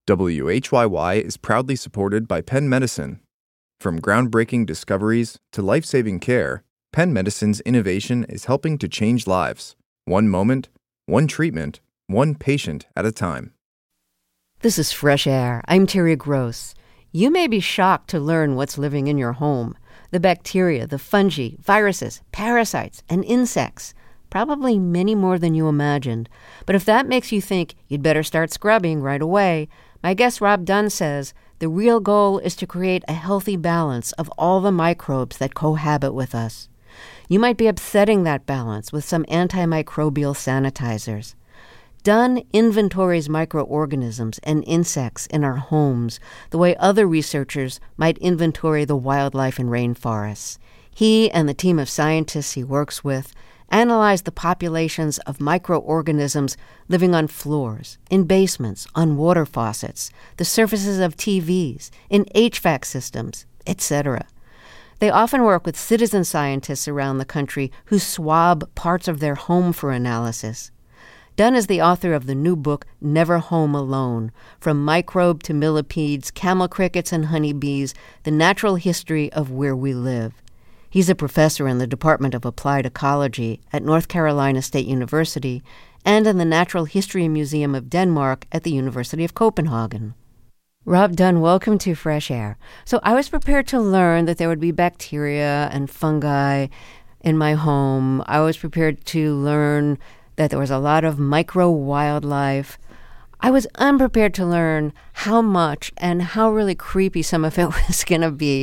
WHYY is proudly supported by Penn Medicine. From groundbreaking discoveries to life-saving care, Penn Medicine's innovation is helping to change lives. One moment, one treatment, one patient at a time. This is Fresh Air. I'm Terry Gross. You may be shocked to learn what's living in your home. The bacteria, the fungi, viruses, parasites, and insects. Probably many more than you imagined. But if that makes you think you'd better start scrubbing right away, my guest Rob Dunn says the real goal is to create a healthy balance of all the microbes that cohabit with us. You might be upsetting that balance with some antimicrobial sanitizers. Dunn inventories microorganisms and insects in our homes the way other researchers might inventory the wildlife in rainforests. He and the team of scientists he works with analyze the populations of microorganisms living on floors, in basements, on water faucets, the surfaces of TVs, in HVAC systems, etc. They often work with citizen scientists around the country who swab parts of their home for analysis. Dunn is the author of the new book, Never Home Alone, From Microbe to Millipedes, Camel Crickets and Honeybees, The Natural History of Where We Live. He's a professor in the Department of Applied Ecology at North Carolina State University and in the Natural History Museum of Denmark at the University of Copenhagen. Rob Dunn, welcome to Fresh Air. So I was prepared to learn that there would be bacteria and fungi in my home. I was prepared to learn that there was a lot of micro-wildlife. I was unprepared to learn how much and how really creepy some of it was going to be.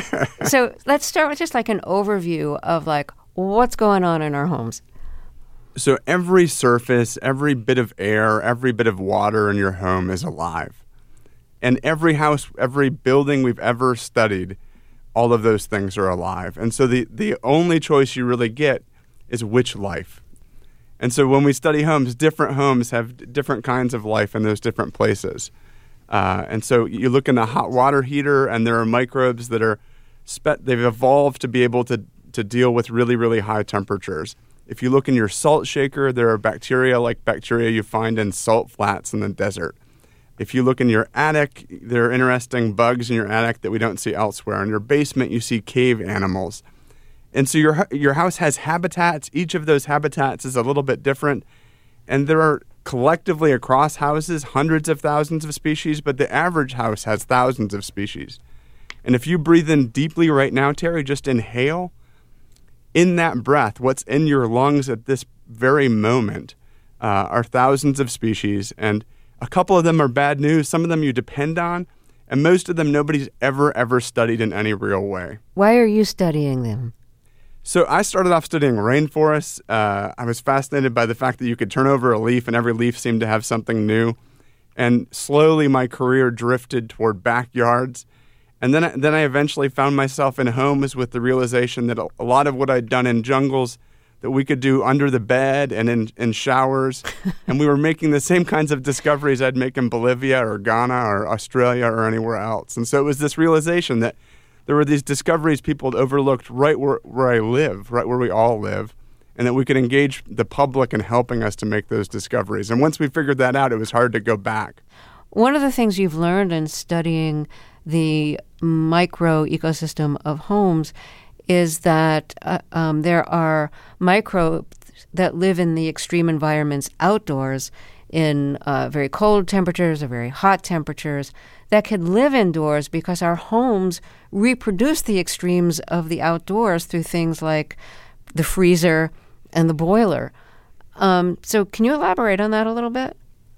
So let's start with just like an overview of like what's going on in our homes. So every surface, every bit of air, every bit of water in your home is alive. And every house, every building we've ever studied, all of those things are alive. And so the only choice you really get is which life. And so when we study homes, different homes have different kinds of life in those different places. And so you look in a hot water heater, and there are microbes that are they've evolved to be able to deal with really, really high temperatures. If you look in your salt shaker, there are bacteria like bacteria you find in salt flats in the desert. If you look in your attic, there are interesting bugs in your attic that we don't see elsewhere. In your basement, you see cave animals. And so your house has habitats. Each of those habitats is a little bit different. And there are collectively across houses hundreds of thousands of species, but the average house has thousands of species. And if you breathe in deeply right now, Terry, just inhale, in that breath, what's in your lungs at this very moment are thousands of species. And a couple of them are bad news. Some of them you depend on. And most of them nobody's ever studied in any real way. Why are you studying them? So I started off studying rainforests. I was fascinated by the fact that you could turn over a leaf and every leaf seemed to have something new. And slowly my career drifted toward backyards. And then I eventually found myself in homes with the realization that a lot of what I'd done in jungles that we could do under the bed and in showers. And we were making the same kinds of discoveries I'd make in Bolivia or Ghana or Australia or anywhere else. And so it was this realization that there were these discoveries people had overlooked right where I live, right where we all live, and that we could engage the public in helping us to make those discoveries. And once we figured that out, it was hard to go back. One of the things you've learned in studying the micro ecosystem of homes is that there are microbes that live in the extreme environments outdoors in very cold temperatures or very hot temperatures that can live indoors because our homes reproduce the extremes of the outdoors through things like the freezer and the boiler. So can you elaborate on that a little bit?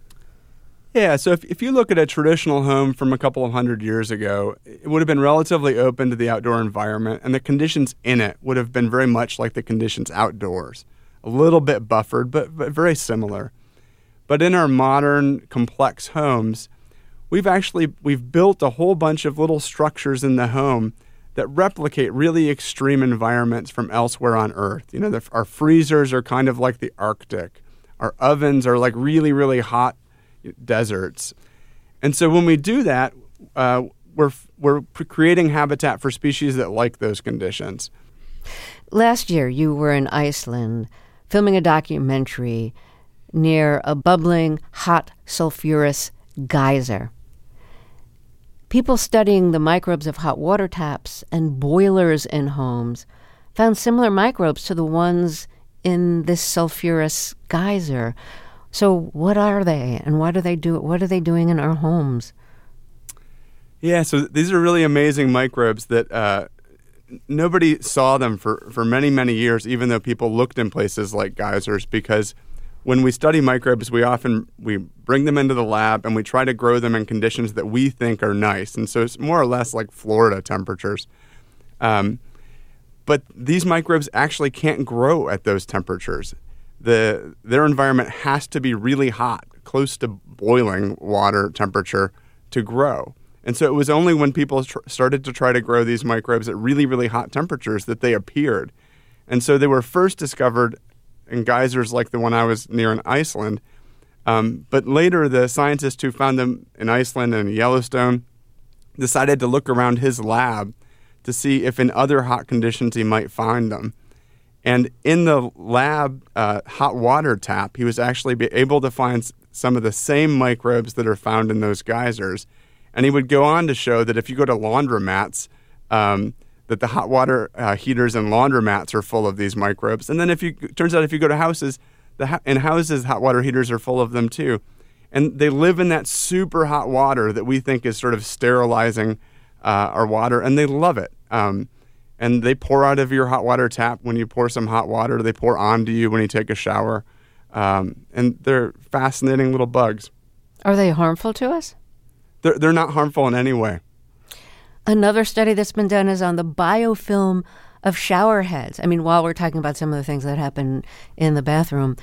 Yeah, so if you look at a traditional home from a couple of hundred years ago, it would have been relatively open to the outdoor environment, and the conditions in it would have been very much like the conditions outdoors. A little bit buffered, but very similar. But in our modern, complex homes, we've built a whole bunch of little structures in the home that replicate really extreme environments from elsewhere on Earth. You know, our freezers are kind of like the Arctic. Our ovens are like really, really hot deserts. And so when we do that, we're creating habitat for species that like those conditions. Last year, you were in Iceland filming a documentary near a bubbling, hot, sulfurous geyser. People studying the microbes of hot water taps and boilers in homes found similar microbes to the ones in this sulfurous geyser. So what are they, and what are they doing in our homes? Yeah, so these are really amazing microbes that nobody saw them for many, many years, even though people looked in places like geysers, because when we study microbes, we bring them into the lab and we try to grow them in conditions that we think are nice. And so it's more or less like Florida temperatures. But these microbes actually can't grow at those temperatures. Their environment has to be really hot, close to boiling water temperature, to grow. And so it was only when people started to try to grow these microbes at really, really hot temperatures that they appeared. And so they were first discovered in geysers like the one I was near in Iceland. But later, the scientist who found them in Iceland and Yellowstone decided to look around his lab to see if in other hot conditions he might find them. And in the lab hot water tap, he was actually able to find some of the same microbes that are found in those geysers. And he would go on to show that if you go to laundromats, that the hot water heaters and laundromats are full of these microbes. And then turns out if you go to houses, in houses, hot water heaters are full of them too. And they live in that super hot water that we think is sort of sterilizing our water, and they love it. And they pour out of your hot water tap when you pour some hot water. They pour onto you when you take a shower. And they're fascinating little bugs. Are they harmful to us? They're not harmful in any way. Another study that's been done is on the biofilm of shower heads. I mean, while we're talking about some of the things that happen in the bathroom.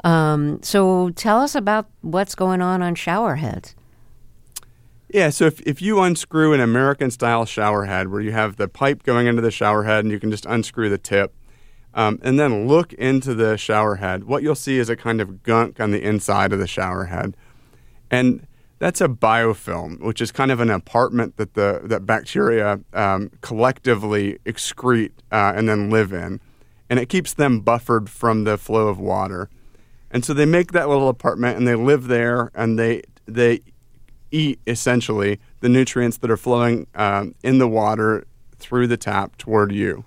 So tell us about what's going on shower heads. Yeah, so if you unscrew an American-style shower head where you have the pipe going into the shower head and you can just unscrew the tip, and then look into the shower head, what you'll see is a kind of gunk on the inside of the shower head. And that's a biofilm, which is kind of an apartment that bacteria collectively excrete and then live in. And it keeps them buffered from the flow of water. And so they make that little apartment and they live there and they eat, essentially, the nutrients that are flowing in the water through the tap toward you.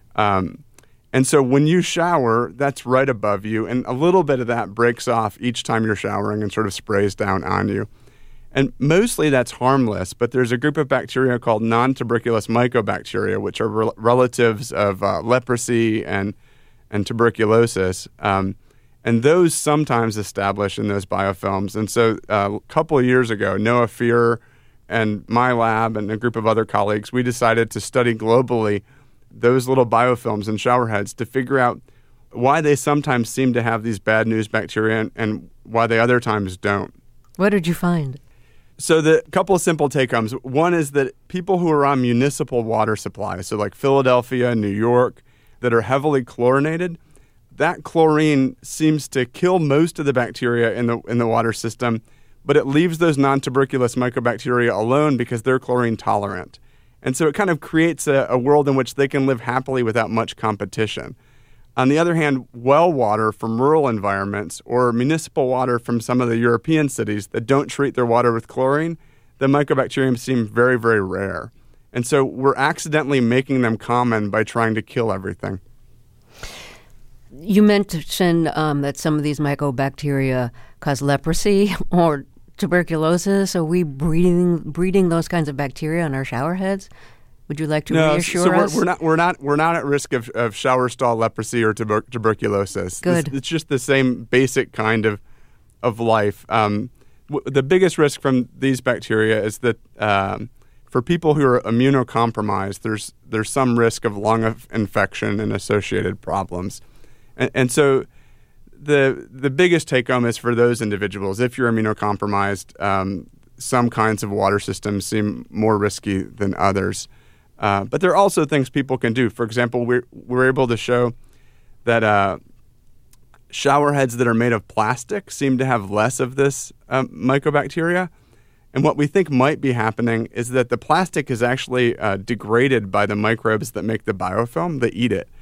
And so when you shower, that's right above you. And a little bit of that breaks off each time you're showering and sort of sprays down on you. And mostly that's harmless, but there's a group of bacteria called non-tuberculous mycobacteria, which are relatives of leprosy and tuberculosis. And those sometimes establish in those biofilms. And so a couple of years ago, Noah Fear and my lab and a group of other colleagues, we decided to study globally those little biofilms in shower heads to figure out why they sometimes seem to have these bad news bacteria and why they other times don't. What did you find? So the couple of simple take-homes. One is that people who are on municipal water supplies, so like Philadelphia, New York, that are heavily chlorinated, that chlorine seems to kill most of the bacteria in the water system, but it leaves those non-tuberculous mycobacteria alone because they're chlorine tolerant. And so it kind of creates a world in which they can live happily without much competition. On the other hand, well water from rural environments or municipal water from some of the European cities that don't treat their water with chlorine, the mycobacterium seem very, very rare. And so we're accidentally making them common by trying to kill everything. You mentioned that some of these mycobacteria cause leprosy or tuberculosis. Are we breeding those kinds of bacteria in our shower heads? Would you like to reassure us? We're not at risk of shower stall leprosy or tuberculosis. Good. It's just the same basic kind of life. The biggest risk from these bacteria is that for people who are immunocompromised, there's some risk of lung infection and associated problems. And so the biggest take-home is for those individuals. If you're immunocompromised, some kinds of water systems seem more risky than others. But there are also things people can do. For example, we're able to show that shower heads that are made of plastic seem to have less of this mycobacteria. And what we think might be happening is that the plastic is actually degraded by the microbes that make the biofilm. They eat it.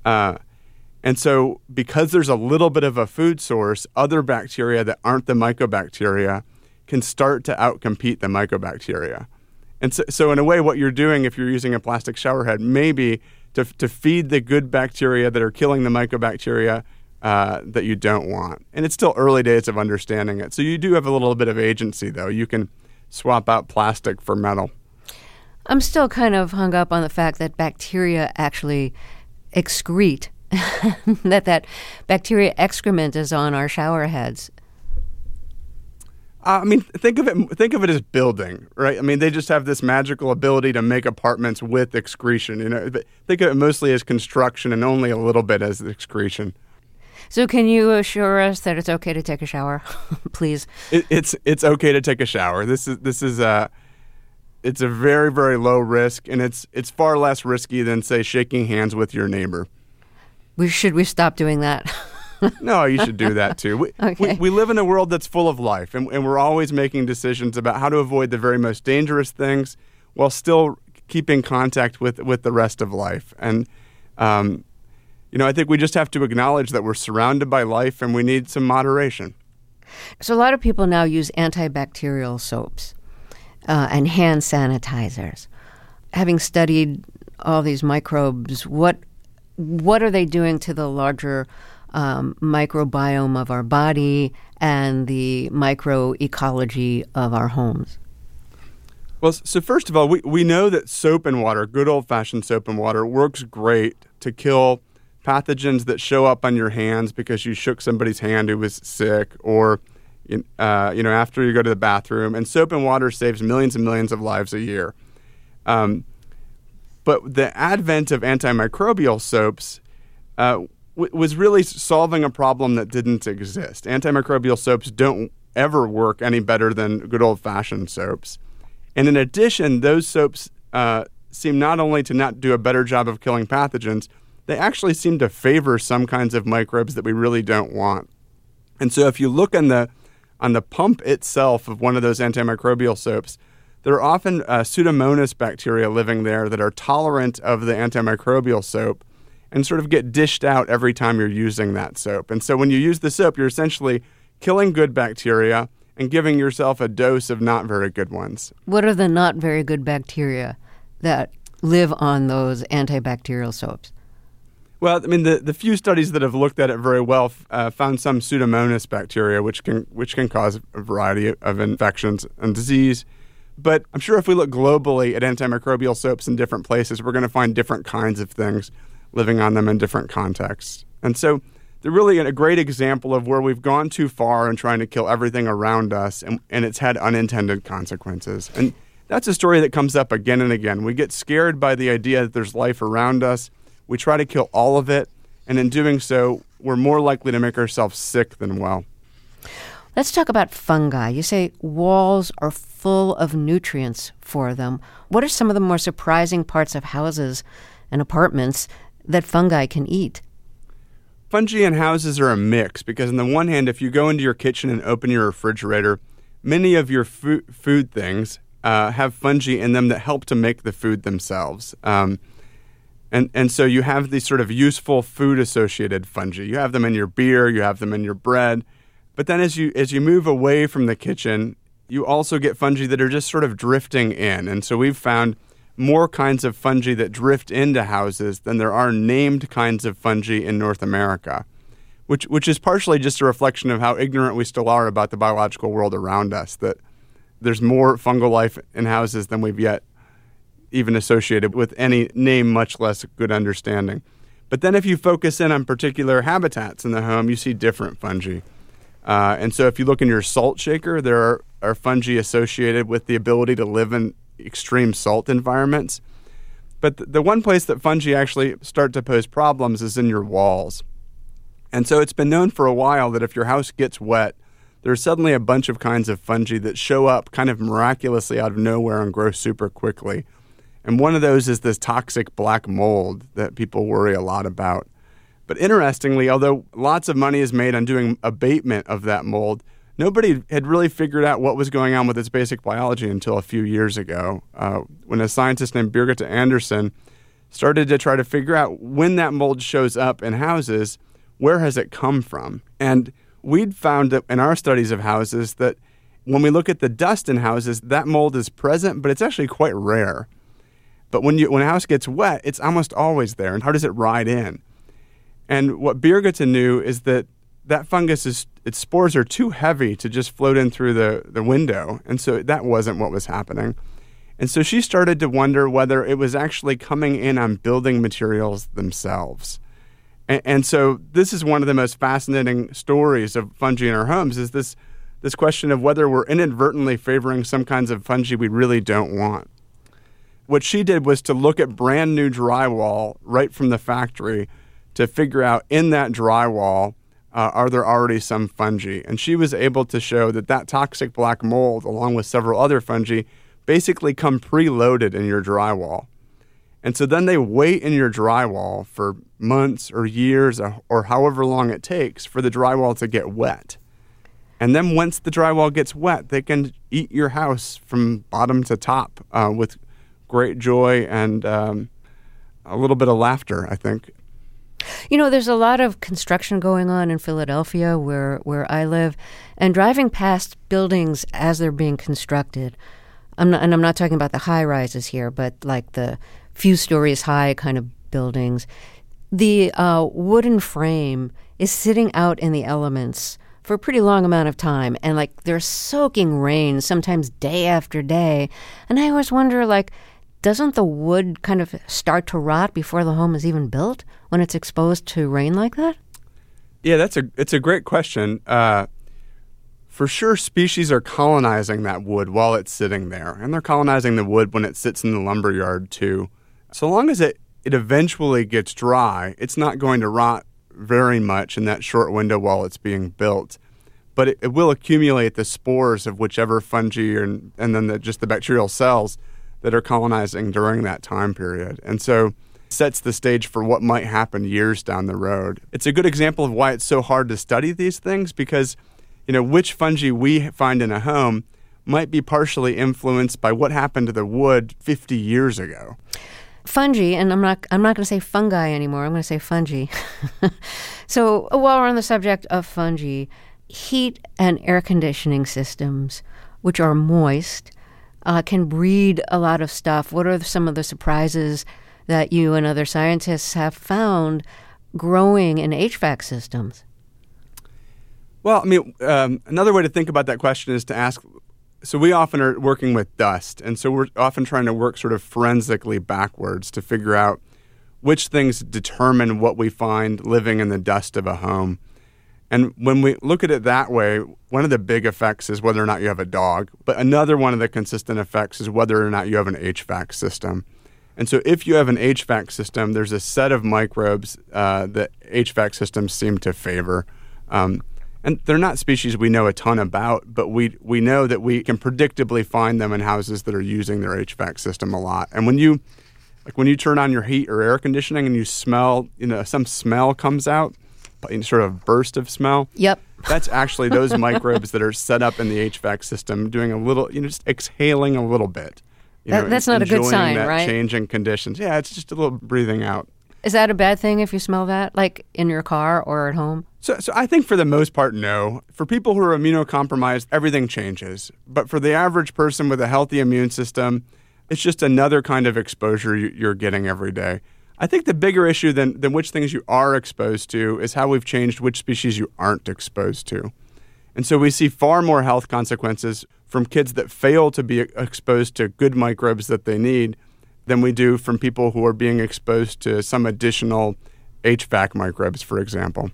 And so because there's a little bit of a food source, other bacteria that aren't the mycobacteria can start to outcompete the mycobacteria. And so in a way, what you're doing if you're using a plastic shower head may be to feed the good bacteria that are killing the mycobacteria that you don't want. And it's still early days of understanding it. So you do have a little bit of agency, though. You can swap out plastic for metal. I'm still kind of hung up on the fact that bacteria actually excrete, that bacteria excrement is on our shower heads. I mean, think of it as building, right? I mean, they just have this magical ability to make apartments with excretion. You know, think of it mostly as construction and only a little bit as excretion. So, can you assure us that it's okay to take a shower, please? It's okay to take a shower. This is it's a very, very low risk, and it's far less risky than, say, shaking hands with your neighbor. Should we stop doing that? No, you should do that too. We live in a world that's full of life, and we're always making decisions about how to avoid the very most dangerous things while still keeping contact with the rest of life. And, I think we just have to acknowledge that we're surrounded by life and we need some moderation. So a lot of people now use antibacterial soaps and hand sanitizers. Having studied all these microbes, what are they doing to the larger microbiome of our body and the microecology of our homes? Well, so first of all, we know that soap and water, good old-fashioned soap and water, works great to kill pathogens that show up on your hands because you shook somebody's hand who was sick, or after you go to the bathroom. And soap and water saves millions and millions of lives a year. But the advent of antimicrobial soaps was really solving a problem that didn't exist. Antimicrobial soaps don't ever work any better than good old-fashioned soaps. And in addition, those soaps seem not only to not do a better job of killing pathogens, they actually seem to favor some kinds of microbes that we really don't want. And so if you look on the pump itself of one of those antimicrobial soaps, there are often Pseudomonas bacteria living there that are tolerant of the antimicrobial soap and sort of get dished out every time you're using that soap. And so when you use the soap, you're essentially killing good bacteria and giving yourself a dose of not very good ones. What are the not very good bacteria that live on those antibacterial soaps? Well, I mean, the few studies that have looked at it very well found some Pseudomonas bacteria, which can cause a variety of infections and disease. But I'm sure if we look globally at antimicrobial soaps in different places, we're going to find different kinds of things living on them in different contexts. And so they're really a great example of where we've gone too far in trying to kill everything around us, and it's had unintended consequences. And that's a story that comes up again and again. We get scared by the idea that there's life around us. We try to kill all of it, and in doing so, we're more likely to make ourselves sick than well. Let's talk about fungi. You say walls are full of nutrients for them. What are some of the more surprising parts of houses and apartments that fungi can eat? Fungi in houses are a mix because on the one hand, if you go into your kitchen and open your refrigerator, many of your food things have fungi in them that help to make the food themselves. And so you have these sort of useful food-associated fungi. You have them in your beer, you have them in your bread. But then as you move away from the kitchen, you also get fungi that are just sort of drifting in. And so we've found more kinds of fungi that drift into houses than there are named kinds of fungi in North America, which is partially just a reflection of how ignorant we still are about the biological world around us, that there's more fungal life in houses than we've yet even associated with any name, much less good understanding. But then if you focus in on particular habitats in the home, you see different fungi. And so if you look in your salt shaker, there are fungi associated with the ability to live in extreme salt environments. But the one place that fungi actually start to pose problems is in your walls. And so it's been known for a while that if your house gets wet, there's suddenly a bunch of kinds of fungi that show up kind of miraculously out of nowhere and grow super quickly. And one of those is this toxic black mold that people worry a lot about. But interestingly, although lots of money is made on doing abatement of that mold, nobody had really figured out what was going on with its basic biology until a few years ago, when a scientist named Birgitta Andersen started to try to figure out when that mold shows up in houses, where has it come from? And we'd found that in our studies of houses that When we look at the dust in houses, that mold is present, but it's actually quite rare. But when a house gets wet, it's almost always there. And how does it ride in? And what Birgitte knew is that fungus, its spores are too heavy to just float in through the window. And so that wasn't what was happening. And so she started to wonder whether it was actually coming in on building materials themselves. And so this is one of the most fascinating stories of fungi in our homes, is this question of whether we're inadvertently favoring some kinds of fungi we really don't want. What she did was to look at brand new drywall right from the factory to figure out in that drywall, are there already some fungi? And she was able to show that toxic black mold, along with several other fungi, basically come preloaded in your drywall. And so then they wait in your drywall for months or years or however long it takes for the drywall to get wet. And then once the drywall gets wet, they can eat your house from bottom to top with great joy and a little bit of laughter, I think. You know, there's a lot of construction going on in Philadelphia where I live, and driving past buildings as they're being constructed, I'm not talking about the high rises here, but like the few stories high kind of buildings, the wooden frame is sitting out in the elements for a pretty long amount of time, and like they're soaking rain, sometimes day after day. And I always wonder, like, doesn't the wood kind of start to rot before the home is even built when it's exposed to rain like that? Yeah, it's a great question. For sure, species are colonizing that wood while it's sitting there, and they're colonizing the wood when it sits in the lumber yard too. So long as it eventually gets dry, it's not going to rot very much in that short window while it's being built. But it will accumulate the spores of whichever fungi and then just the bacterial cells that are colonizing during that time period. And so it sets the stage for what might happen years down the road. It's a good example of why it's so hard to study these things, because which fungi we find in a home might be partially influenced by what happened to the wood 50 years ago. Fungi, and I'm not going to say fungi anymore. I'm going to say fungi. So while we're on the subject of fungi, heat and air conditioning systems, which are moist, can breed a lot of stuff. What are some of the surprises that you and other scientists have found growing in HVAC systems? Well, I mean, another way to think about that question is to ask, so we often are working with dust, and so we're often trying to work sort of forensically backwards to figure out which things determine what we find living in the dust of a home. And when we look at it that way, one of the big effects is whether or not you have a dog. But another one of the consistent effects is whether or not you have an HVAC system. And so if you have an HVAC system, there's a set of microbes that HVAC systems seem to favor. And they're not species we know a ton about, but we know that we can predictably find them in houses that are using their HVAC system a lot. And when you turn on your heat or air conditioning and you smell, some smell comes out, sort of burst of smell. Yep. That's actually those microbes that are set up in the HVAC system doing a little, just exhaling a little bit. That's not a good sign, that right? Changing conditions. Yeah, it's just a little breathing out. Is that a bad thing if you smell that, like in your car or at home? So I think for the most part, no. For people who are immunocompromised, everything changes. But for the average person with a healthy immune system, it's just another kind of exposure you're getting every day. I think the bigger issue than which things you are exposed to is how we've changed which species you aren't exposed to. And so we see far more health consequences from kids that fail to be exposed to good microbes that they need than we do from people who are being exposed to some additional HVAC microbes, for example.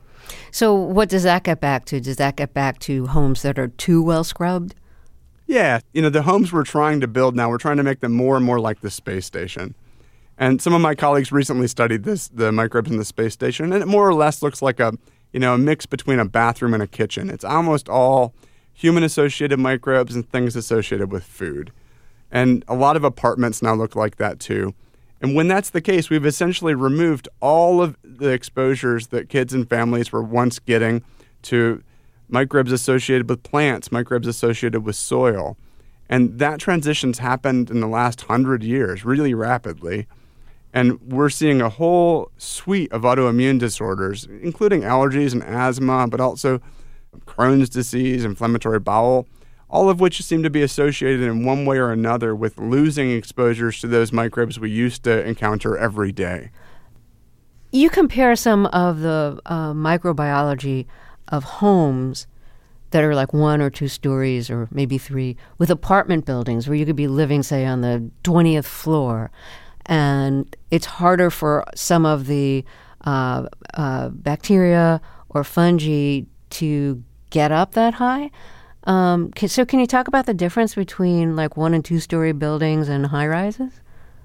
So what does that get back to? Does that get back to homes that are too well scrubbed? Yeah. The homes we're trying to build now, we're trying to make them more and more like the space station. And some of my colleagues recently studied the microbes in the space station, and it more or less looks like a mix between a bathroom and a kitchen. It's almost all human-associated microbes and things associated with food. And a lot of apartments now look like that too. And when that's the case, we've essentially removed all of the exposures that kids and families were once getting to microbes associated with plants, microbes associated with soil. And that transition's happened in the last 100 years really rapidly. And we're seeing a whole suite of autoimmune disorders, including allergies and asthma, but also Crohn's disease, inflammatory bowel, all of which seem to be associated in one way or another with losing exposures to those microbes we used to encounter every day. You compare some of the microbiology of homes that are like 1 or 2 stories or maybe 3 with apartment buildings where you could be living, say, on the 20th floor. And it's harder for some of the bacteria or fungi to get up that high. So can you talk about the difference between like 1 and 2 story buildings and high rises?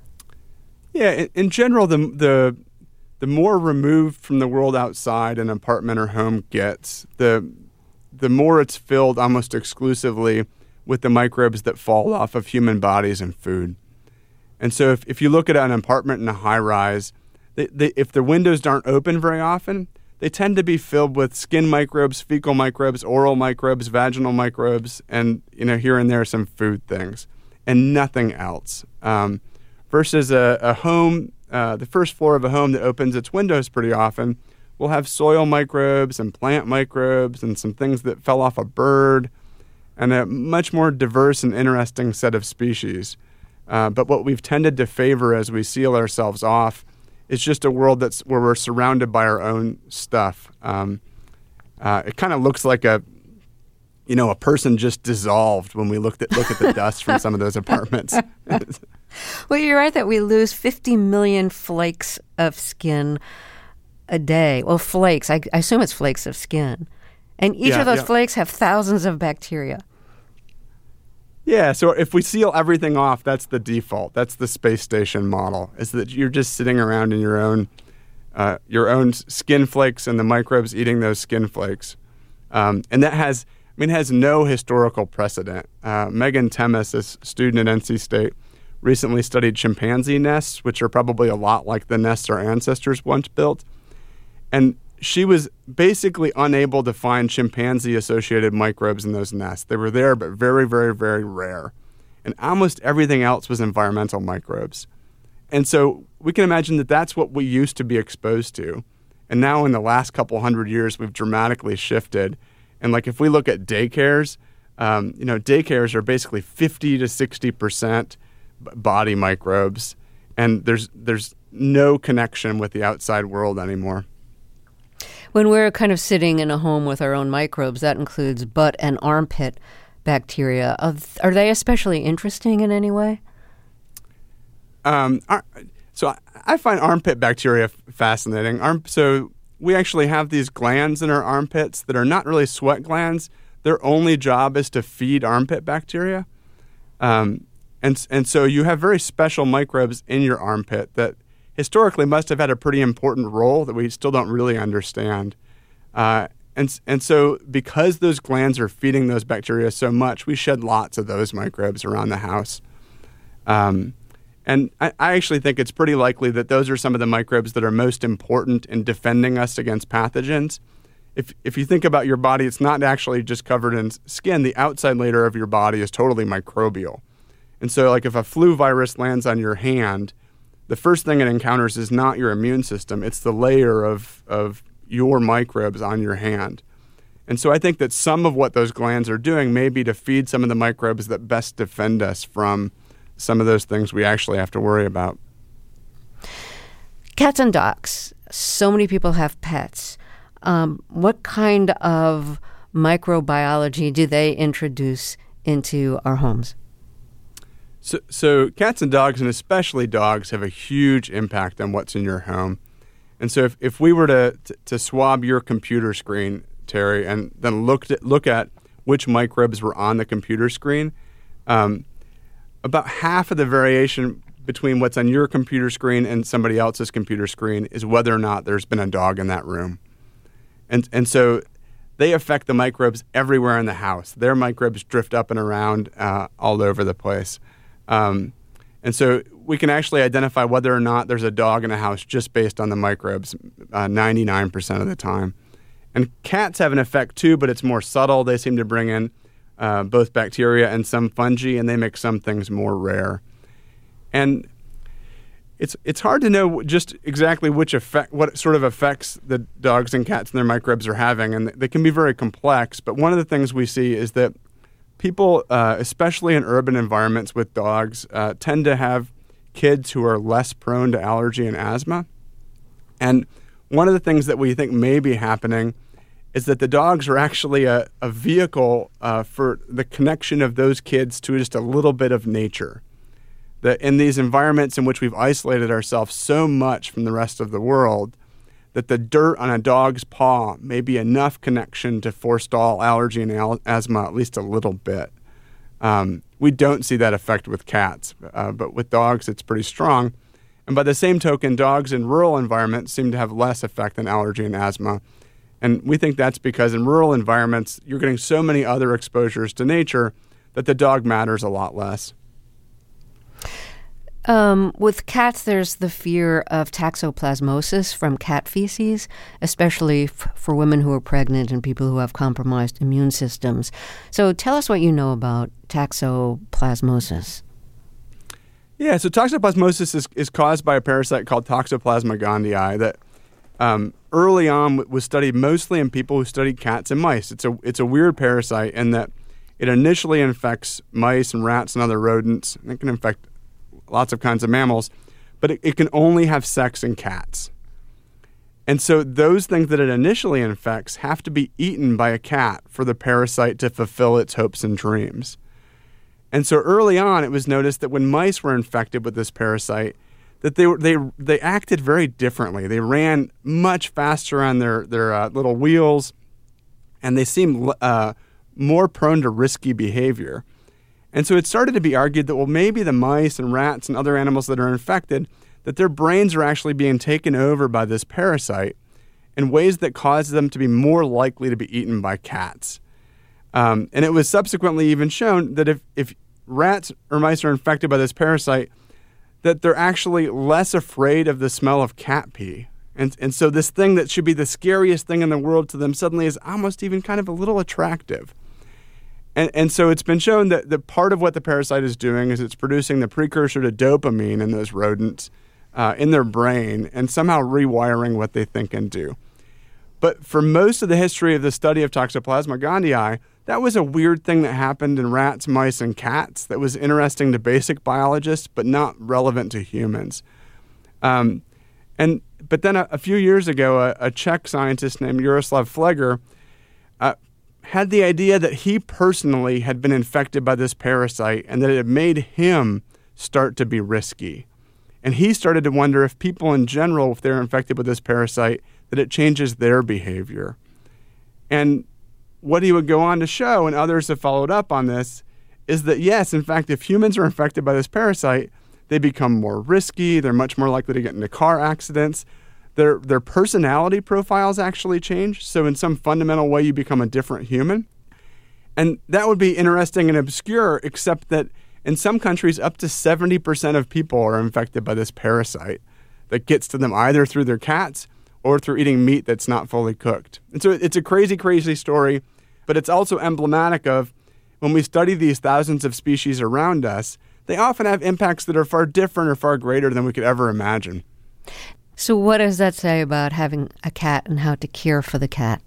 Yeah, in general, the more removed from the world outside an apartment or home gets, the more it's filled almost exclusively with the microbes that fall off of human bodies and food. And so if you look at an apartment in a high rise, if the windows aren't open very often, they tend to be filled with skin microbes, fecal microbes, oral microbes, vaginal microbes, and here and there some food things, and nothing else. Versus a home, the first floor of a home that opens its windows pretty often will have soil microbes and plant microbes and some things that fell off a bird, and a much more diverse and interesting set of species. But what we've tended to favor as we seal ourselves off is just a world where we're surrounded by our own stuff. It kind of looks like a person just dissolved when we look at the dust from some of those apartments. Well, you're right that we lose 50 million flakes of skin a day. Well, flakes. I assume it's flakes of skin. And each of those flakes have thousands of bacteria. Yeah, so if we seal everything off, that's the default. That's the space station model, is that you're just sitting around in your own skin flakes and the microbes eating those skin flakes. And that has no historical precedent. Megan Temis, a student at NC State, recently studied chimpanzee nests, which are probably a lot like the nests our ancestors once built. And she was basically unable to find chimpanzee-associated microbes in those nests. They were there, but very, very, very rare. And almost everything else was environmental microbes. And so we can imagine that that's what we used to be exposed to. And now in the last couple hundred years, we've dramatically shifted. And like if we look at daycares, daycares are basically 50 to 60% body microbes. And there's no connection with the outside world anymore. When we're kind of sitting in a home with our own microbes, that includes butt and armpit bacteria. Are they especially interesting in any way? So I find armpit bacteria fascinating. So we actually have these glands in our armpits that are not really sweat glands. Their only job is to feed armpit bacteria. And so you have very special microbes in your armpit that historically must have had a pretty important role that we still don't really understand. And so because those glands are feeding those bacteria so much, we shed lots of those microbes around the house. And I actually think it's pretty likely that those are some of the microbes that are most important in defending us against pathogens. If you think about your body, it's not actually just covered in skin. The outside layer of your body is totally microbial. And so like if a flu virus lands on your hand, the first thing it encounters is not your immune system. It's the layer of your microbes on your hand. And so I think that some of what those glands are doing may be to feed some of the microbes that best defend us from some of those things we actually have to worry about. Cats and dogs. So many people have pets. What kind of microbiology do they introduce into our homes? So cats and dogs, and especially dogs, have a huge impact on what's in your home. And so if we were to swab your computer screen, Terry, and then look at which microbes were on the computer screen, about half of the variation between what's on your computer screen and somebody else's computer screen is whether or not there's been a dog in that room. And so they affect the microbes everywhere in the house. Their microbes drift up and around all over the place. And so we can actually identify whether or not there's a dog in a house just based on the microbes 99% of the time. And cats have an effect too, but it's more subtle. They seem to bring in both bacteria and some fungi, and they make some things more rare. And it's hard to know just exactly what sort of effects the dogs and cats and their microbes are having, and they can be very complex. But one of the things we see is that people, especially in urban environments with dogs, tend to have kids who are less prone to allergy and asthma. And one of the things that we think may be happening is that the dogs are actually a vehicle for the connection of those kids to just a little bit of nature. That in these environments in which we've isolated ourselves so much from the rest of the world, that the dirt on a dog's paw may be enough connection to forestall allergy and asthma at least a little bit. We don't see that effect with cats, but with dogs it's pretty strong. And by the same token, dogs in rural environments seem to have less effect than allergy and asthma. And we think that's because in rural environments, you're getting so many other exposures to nature that the dog matters a lot less. With cats, there's the fear of toxoplasmosis from cat feces, especially for women who are pregnant and people who have compromised immune systems. So tell us what you know about toxoplasmosis. Yeah, so toxoplasmosis is caused by a parasite called Toxoplasma gondii that early on was studied mostly in people who studied cats and mice. It's a weird parasite in that it initially infects mice and rats and other rodents. And it can infect lots of kinds of mammals, but it can only have sex in cats. And so those things that it initially infects have to be eaten by a cat for the parasite to fulfill its hopes and dreams. And so early on, it was noticed that when mice were infected with this parasite, that they acted very differently. They ran much faster on their little wheels, and they seemed more prone to risky behavior. And so it started to be argued that, well, maybe the mice and rats and other animals that are infected, that their brains are actually being taken over by this parasite in ways that cause them to be more likely to be eaten by cats. And it was subsequently even shown that if rats or mice are infected by this parasite, that they're actually less afraid of the smell of cat pee. And so this thing that should be the scariest thing in the world to them suddenly is almost even kind of a little attractive. And so it's been shown that part of what the parasite is doing is it's producing the precursor to dopamine in those rodents in their brain and somehow rewiring what they think and do. But for most of the history of the study of Toxoplasma gondii, that was a weird thing that happened in rats, mice, and cats that was interesting to basic biologists, but not relevant to humans. But then a few years ago, a Czech scientist named Jaroslav Fleger had the idea that he personally had been infected by this parasite and that it had made him start to be risky. And he started to wonder if people in general, if they're infected with this parasite, that it changes their behavior. And what he would go on to show, and others have followed up on this, is that yes, in fact, if humans are infected by this parasite, they become more risky, they're much more likely to get into car accidents, their personality profiles actually change. So in some fundamental way, you become a different human. And that would be interesting and obscure, except that in some countries, up to 70% of people are infected by this parasite that gets to them either through their cats or through eating meat that's not fully cooked. And so it's a crazy, crazy story, but it's also emblematic of when we study these thousands of species around us, they often have impacts that are far different or far greater than we could ever imagine. So what does that say about having a cat and how to care for the cat?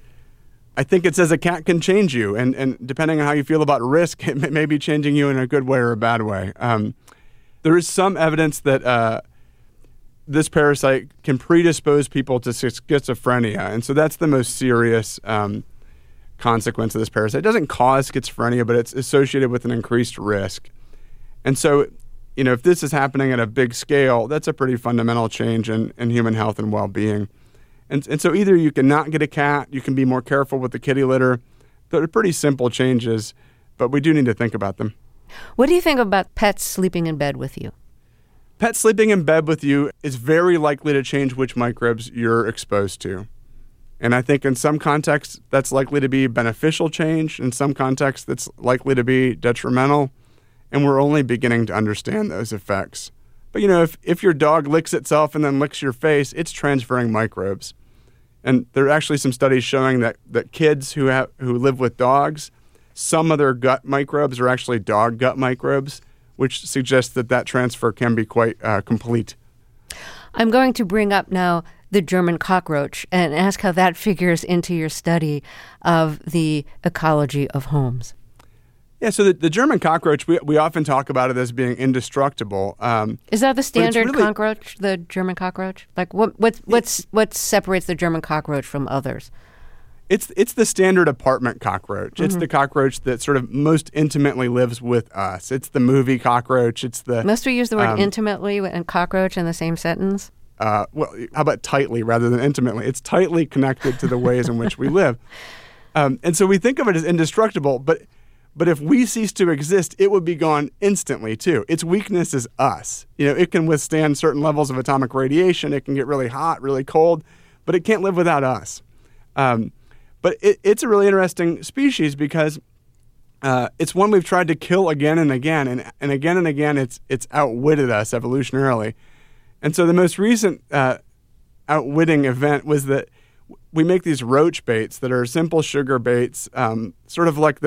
I think it says a cat can change you, and depending on how you feel about risk, it may be changing you in a good way or a bad way. There is some evidence that this parasite can predispose people to schizophrenia, and so that's the most serious consequence of this parasite. It doesn't cause schizophrenia, but it's associated with an increased risk. And so, if this is happening at a big scale, that's a pretty fundamental change in human health and well-being. And so either you can not get a cat, you can be more careful with the kitty litter. They're pretty simple changes, but we do need to think about them. What do you think about pets sleeping in bed with you? Pets sleeping in bed with you is very likely to change which microbes you're exposed to. And I think in some contexts, that's likely to be beneficial change. In some contexts, that's likely to be detrimental. And we're only beginning to understand those effects. But, if your dog licks itself and then licks your face, it's transferring microbes. And there are actually some studies showing that kids who live with dogs, some of their gut microbes are actually dog gut microbes, which suggests that transfer can be quite complete. I'm going to bring up now the German cockroach and ask how that figures into your study of the ecology of homes. Yeah, so the German cockroach, we often talk about it as being indestructible. Is that the standard really, cockroach, the German cockroach? Like what separates the German cockroach from others? It's the standard apartment cockroach. Mm-hmm. It's the cockroach that sort of most intimately lives with us. It's the movie cockroach. It's the Must we use the word intimately and cockroach in the same sentence? Well, how about tightly rather than intimately? It's tightly connected to the ways in which we live. And so we think of it as indestructible, but if we cease to exist, it would be gone instantly too. Its weakness is us. It can withstand certain levels of atomic radiation. It can get really hot, really cold, but it can't live without us. But it's a really interesting species because it's one we've tried to kill again and again, and again it's outwitted us evolutionarily. And so the most recent outwitting event was that we make these roach baits that are simple sugar baits, sort of like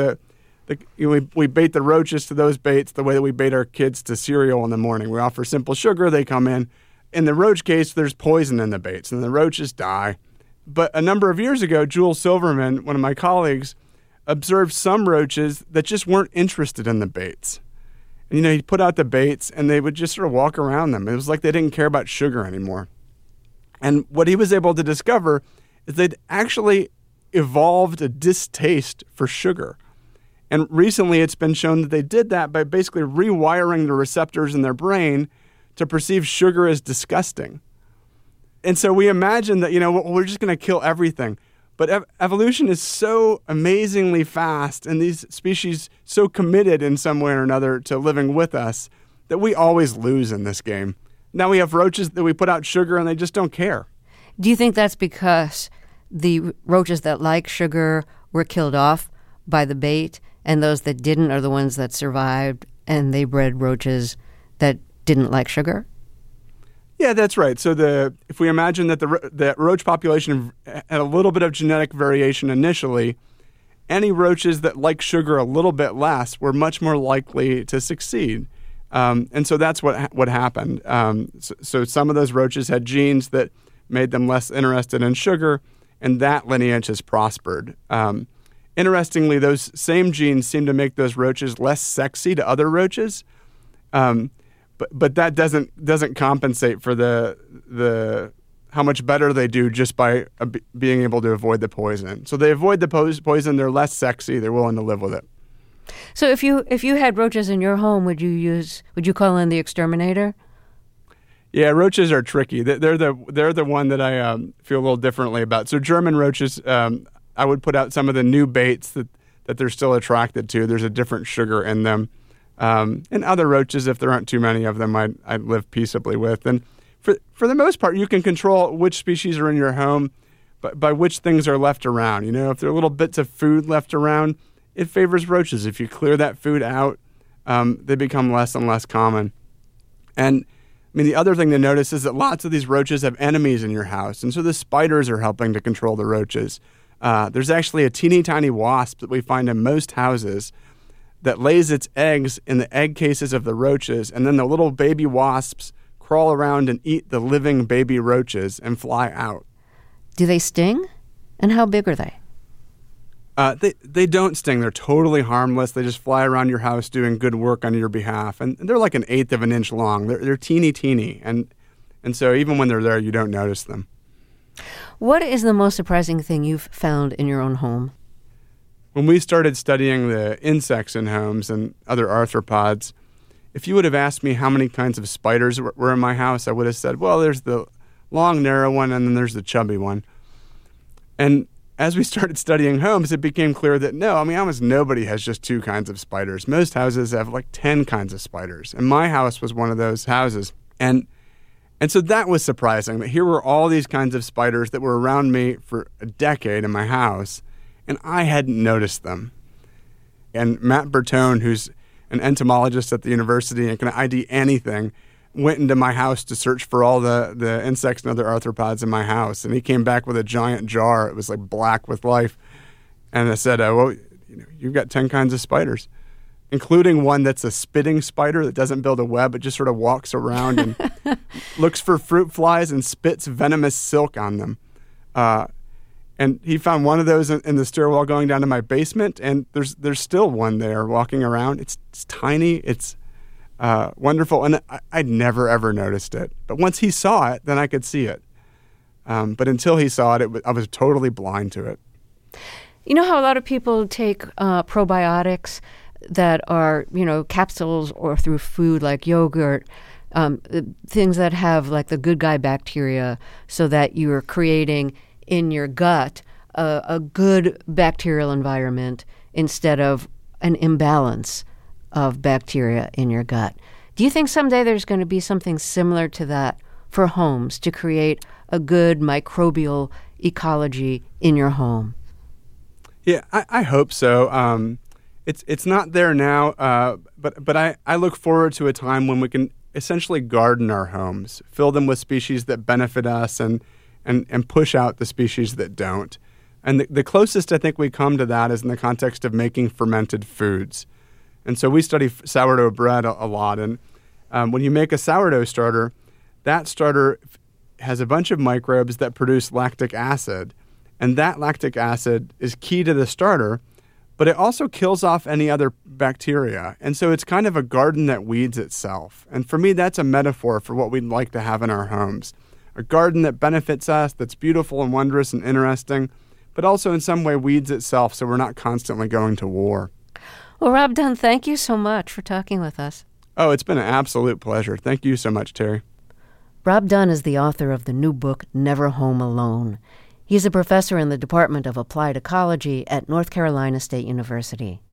we bait the roaches to those baits the way that we bait our kids to cereal in the morning. We offer simple sugar, they come in. In the roach case, there's poison in the baits, and the roaches die. But a number of years ago, Jules Silverman, one of my colleagues, observed some roaches that just weren't interested in the baits. And, he put out the baits, and they would just sort of walk around them. It was like they didn't care about sugar anymore. And what he was able to discover is they'd actually evolved a distaste for sugar. And recently, it's been shown that they did that by basically rewiring the receptors in their brain to perceive sugar as disgusting. And so we imagine that, we're just going to kill everything. But evolution is so amazingly fast, and these species so committed in some way or another to living with us that we always lose in this game. Now we have roaches that we put out sugar and they just don't care. Do you think that's because the roaches that like sugar were killed off by the bait, and those that didn't are the ones that survived, and they bred roaches that didn't like sugar? Yeah, that's right. So if we imagine that the roach population had a little bit of genetic variation initially, any roaches that like sugar a little bit less were much more likely to succeed. And so that's what happened. So some of those roaches had genes that made them less interested in sugar, and that lineage has prospered. Interestingly, those same genes seem to make those roaches less sexy to other roaches. But that doesn't compensate for the how much better they do just by being able to avoid the poison. So they avoid the poison. They're less sexy. They're willing to live with it. So if you had roaches in your home, would you call in the exterminator? Yeah, roaches are tricky. They're the one that I feel a little differently about. So German roaches, I would put out some of the new baits that they're still attracted to. There's a different sugar in them. And other roaches, if there aren't too many of them, I'd live peaceably with. And for the most part, you can control which species are in your home by which things are left around. If there are little bits of food left around, it favors roaches. If you clear that food out, they become less and less common. And the other thing to notice is that lots of these roaches have enemies in your house. And so the spiders are helping to control the roaches. There's actually a teeny tiny wasp that we find in most houses that lays its eggs in the egg cases of the roaches, and then the little baby wasps crawl around and eat the living baby roaches and fly out. Do they sting? And how big are they? They don't sting. They're totally harmless. They just fly around your house doing good work on your behalf, and they're like 1/8 of an inch long. They're teeny, and so even when they're there, you don't notice them. What is the most surprising thing you've found in your own home? When we started studying the insects in homes and other arthropods, if you would have asked me how many kinds of spiders were in my house, I would have said, well, there's the long, narrow one, and then there's the chubby one. And as we started studying homes, it became clear that almost nobody has just 2 kinds of spiders. Most houses have like 10 kinds of spiders. And my house was one of those houses. And so that was surprising, that here were all these kinds of spiders that were around me for a decade in my house, and I hadn't noticed them. And Matt Bertone, who's an entomologist at the university and can ID anything, went into my house to search for all the insects and other arthropods in my house. And he came back with a giant jar. It was like black with life. And I said, you've got 10 kinds of spiders, including one that's a spitting spider that doesn't build a web. It just sort of walks around and looks for fruit flies and spits venomous silk on them. And he found one of those in the stairwell going down to my basement, and there's still one there walking around. It's tiny. It's wonderful, and I'd never, ever noticed it. But once he saw it, then I could see it. But until he saw it, I was totally blind to it. You know how a lot of people take probiotics that are, capsules or through food like yogurt, things that have like the good guy bacteria, so that you're creating in your gut a good bacterial environment instead of an imbalance of bacteria in your gut. Do you think someday there's going to be something similar to that for homes to create a good microbial ecology in your home? Yeah, I hope so. It's not there now, but I look forward to a time when we can essentially garden our homes, fill them with species that benefit us and push out the species that don't. And the closest I think we come to that is in the context of making fermented foods. And so we study sourdough bread a lot. And when you make a sourdough starter, that starter has a bunch of microbes that produce lactic acid. And that lactic acid is key to the starter, but it also kills off any other bacteria. And so it's kind of a garden that weeds itself. And for me, that's a metaphor for what we'd like to have in our homes. A garden that benefits us, that's beautiful and wondrous and interesting, but also in some way weeds itself so we're not constantly going to war. Well, Rob Dunn, thank you so much for talking with us. Oh, it's been an absolute pleasure. Thank you so much, Terry. Rob Dunn is the author of the new book, Never Home Alone. He's a professor in the Department of Applied Ecology at North Carolina State University.